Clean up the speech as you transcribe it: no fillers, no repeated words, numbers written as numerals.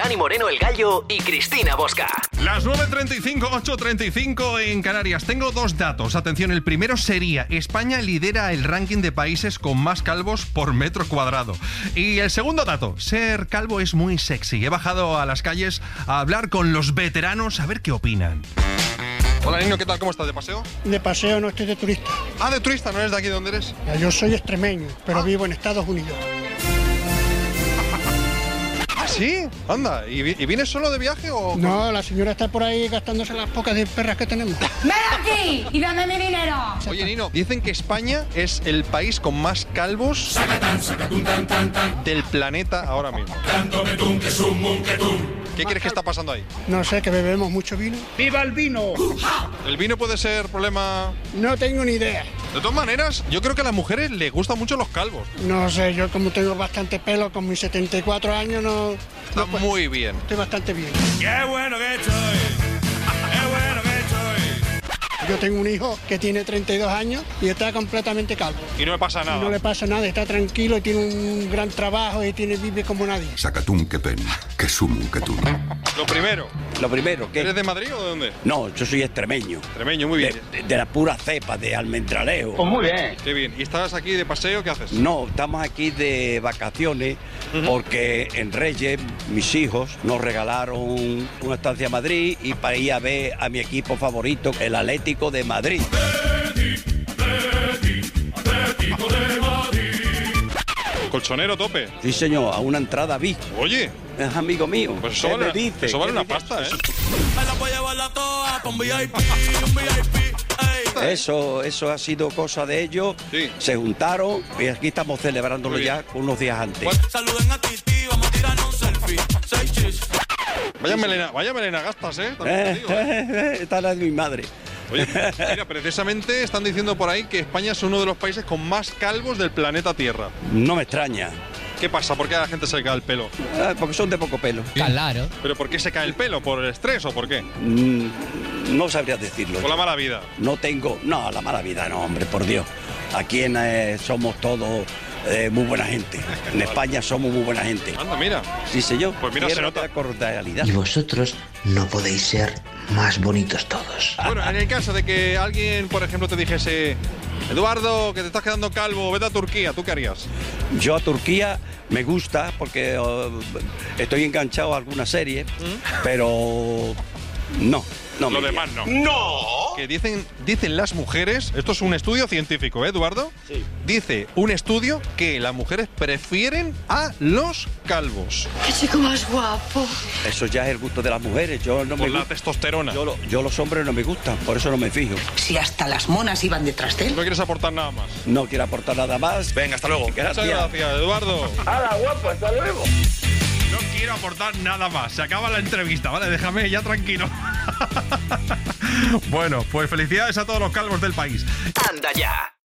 Dani Moreno el Gallo y Cristina Bosca. Las 9.35, 8.35 en Canarias. Tengo dos datos. Atención, el primero sería: España lidera el ranking de países con más calvos por metro cuadrado. Y el segundo dato: ser calvo es muy sexy. He bajado a las calles a hablar con los veteranos a ver qué opinan. Hola, Nino, ¿qué tal? ¿Cómo estás? ¿De paseo? De paseo, no estoy de turista. Ah, de turista, ¿no eres de aquí? ¿Dónde eres? Yo soy extremeño, pero vivo en Estados Unidos. ¿Ah, sí? Anda, ¿y vienes solo de viaje o...? No, la señora está por ahí gastándose las pocas de perras que tenemos. ¡Ven aquí y dame mi dinero! Oye, Nino, dicen que España es el país con más calvos del planeta ahora mismo. ¿Qué crees que está pasando ahí? No sé, que bebemos mucho vino. ¡Viva el vino! ¿El vino puede ser problema? No tengo ni idea. De todas maneras, yo creo que a las mujeres les gustan mucho los calvos. No sé, yo como tengo bastante pelo, con mis 74 años no... Está muy bien. Estoy bastante bien. ¡Qué bueno que estoy! ¡Qué bueno que estoy! Yo tengo un hijo que tiene 32 años y está completamente calvo. Y no me pasa nada. Y no le pasa nada, está tranquilo y tiene un gran trabajo y vive como nadie. Sacatum que pen, que sumum que tum. Lo primero, ¿qué? ¿eres de Madrid o de dónde? No, yo soy extremeño. Extremeño, muy bien. De la pura cepa, de almendralejo. Pues muy bien. Qué bien. ¿Y estás aquí de paseo? ¿Qué haces? No, estamos aquí de vacaciones porque en Reyes mis hijos nos regalaron una estancia a Madrid y para ir a ver a mi equipo favorito, el Atlético de Madrid. Atlético de Madrid. Colchonero tope. Sí, señor, a una entrada VIP. Oye, Es amigo mío. pues ¿Qué me dice? eso vale ¿Qué una me pasta, ¿eh? Me la voy a llevar toda con VIP, un VIP. Ey. Eso ha sido cosa de ellos. Sí. Se juntaron y aquí estamos celebrándolo Muy bien. ya unos días antes. Saluden a Titi, vamos a tirarnos un selfie. 6 chis. Vaya melena gastas, ¿eh? También te digo, ¿eh? Esta la de mi madre. Oye, mira, precisamente están diciendo por ahí que España es uno de los países con más calvos del planeta Tierra. No me extraña. ¿Qué pasa? ¿Por qué a la gente se le cae el pelo? Porque son de poco pelo. Claro. ¿Pero por qué se cae el pelo? ¿Por el estrés o por qué? No sabría decirlo. ¿Por la mala vida? No tengo... No, la mala vida no, hombre, por Dios. Aquí somos todos muy buena gente. En España somos muy buena gente. Anda, mira. Sí, señor. Pues mira, se nota. La cordialidad. Y vosotros no podéis ser más bonitos todos. Bueno, en el caso de que alguien, por ejemplo, te dijese: Eduardo, que te estás quedando calvo, vete a Turquía, ¿tú qué harías? Yo a Turquía me gusta porque estoy enganchado a alguna serie, pero no me Lo iría. demás no. ¡No! Que dicen las mujeres, esto es un estudio científico, ¿eh, Eduardo? Sí. Dice un estudio que las mujeres prefieren a los calvos. ¡Qué chico más guapo! Eso ya es el gusto de las mujeres. Yo no Por me la gusta. testosterona. Yo los hombres no me gustan, por eso no me fijo. Si hasta las monas iban detrás de él. No quieres aportar nada más. No quiero aportar nada más. Venga, hasta luego. Gracias. Muchas gracias, Eduardo. ¡Hala, guapo! ¡Hasta luego! No quiero aportar nada más. Se acaba la entrevista, ¿vale? Déjame ya tranquilo. Bueno, pues felicidades a todos los calvos del país. Anda ya.